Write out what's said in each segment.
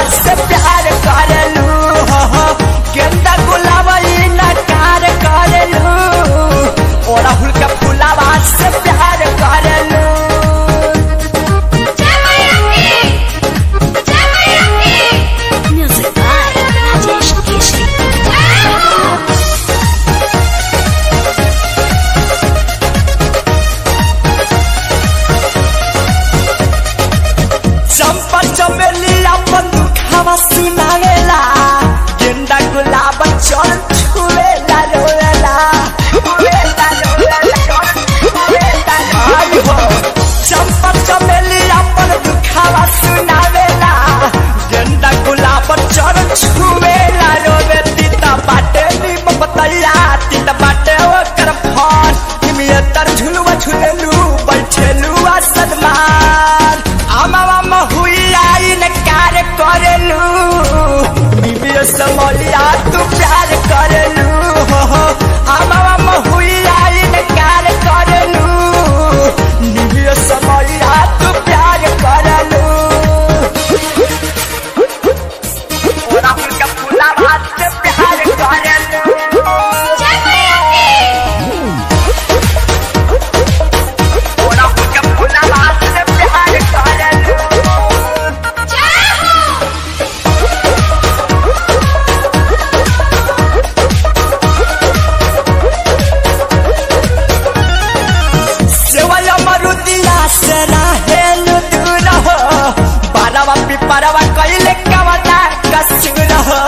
से प्यार करलू गेंदा गुलाब इनकार करलू ओढ़हुल के फुलावा से प्यार करलू। Music by Rajesh Keshri. चंपा चमेली अपन दुखावा सुनावेला गेंदा गुलाब चल छुएला रोएला आई हो चंपा चमेली अपन दुखावा सुनावेला गेंदा गुलाब चल छुएला रोवे तीता बाटे नीम बतैया तीता बाटे ओकर फल निमिया तर झुलवा झुलेलू बैठेलू आसमान आमा हुई आई न कार करलू निमिया समलिया तू प्यार करलू आमा हुई आई न कार करलू निमिया समलिया तू प्यार करलू। ओरा फूल का फूला हाथ से प्यार करलू ओरा फूल का फूला हाथ से प्यार करलू। सेवया मरुदिया से रहेलू दूर हो बारवा पिपरवा कइले कवता कसूर हो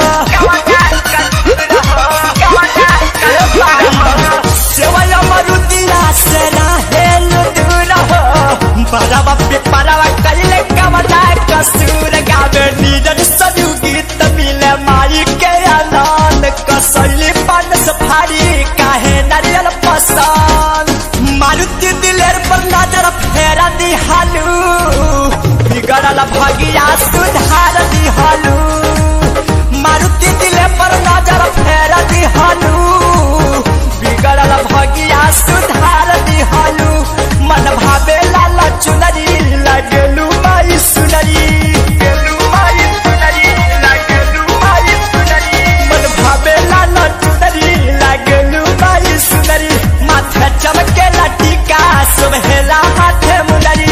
सेवया मरुदिया से रहेलू दूर हो बारवा पिपरवा कइले कवता कसूर गावे नीरज सजू गीत मिले माई के आनंद कसैली पान सफारी काहे नारियल पसंद मारुति दिलेर पर नजर फेरा दिहालू बिगड़ल भगिया सुधार दिहालू मारुति दिले पर नजर फेरा दिहालू बिगड़ल भगिया सुधार दिहालू मन भावे लाला चुनरी लगेलू माई सुनरी मन भावे लाला चुनरी लगेलू माई सुनरी माथे चमके टीका सुबहेला हाथे मुनरी